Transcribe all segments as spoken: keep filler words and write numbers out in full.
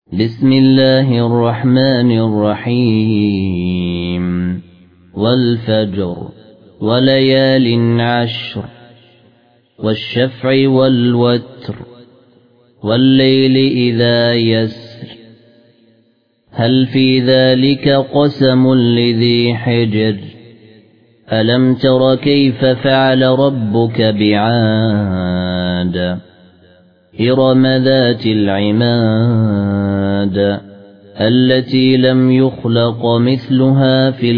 بسم الله الرحمن الرحيم والفجر وليال عشر والشفع والوتر والليل إذا يسر هل في ذلك قسم لذي حجر ألم تر كيف فعل ربك بعاد إرم ذات العماد التي لم يخلق مثلها في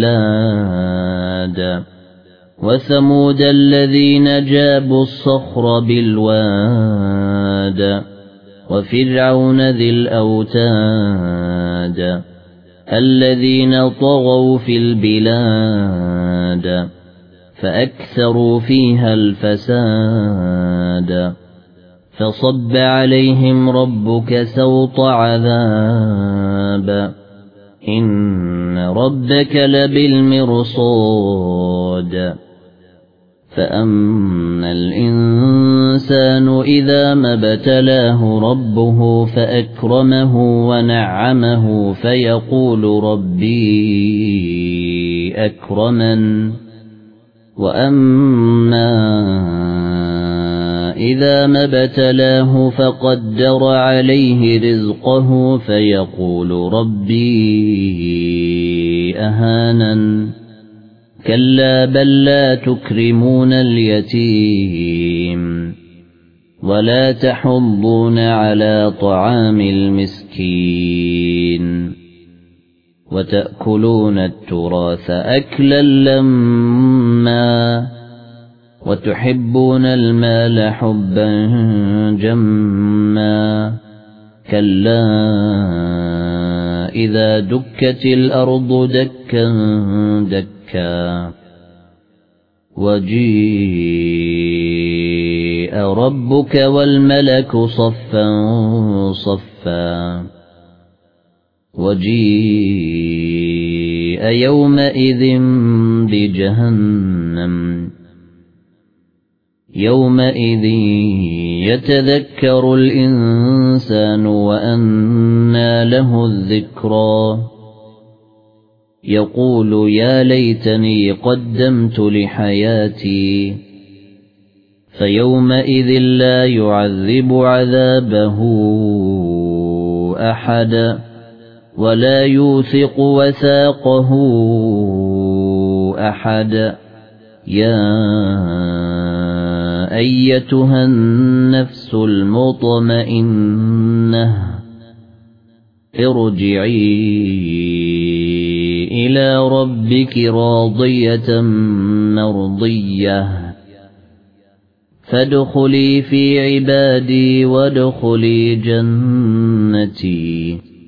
البلاد وثمود الذين جابوا الصخر بالواد وفرعون ذي الأوتاد الذين طغوا في البلاد فأكثروا فيها الفساد فصب عليهم ربك سوط عذاب إن ربك لبالمرصاد فأما الإنسان إذا ما ابتلاه ربه فأكرمه ونعمه فيقول ربي أكرمن وأما إذا ما ابتلاه فقدر عليه رزقه فيقول ربي أهانن كلا بل لا تكرمون اليتيم ولا تحضون على طعام المسكين وتأكلون التراث أكلا لما وتحبون المال حبا جما كلا إذا دكت الأرض دكا دكا وجيء ربك والملك صفا صفا وجيء يومئذ بجهنم يومئذ يتذكر الإنسان وأنى له الذكرى يقول يا ليتني قدمت لحياتي فيومئذ لا يعذب عذابه أحد ولا يوثق وثاقه أحد يا أيتها النفس المطمئنة ارجعي إلى ربك راضية مرضية فادخلي في عبادي وادخلي جنتي.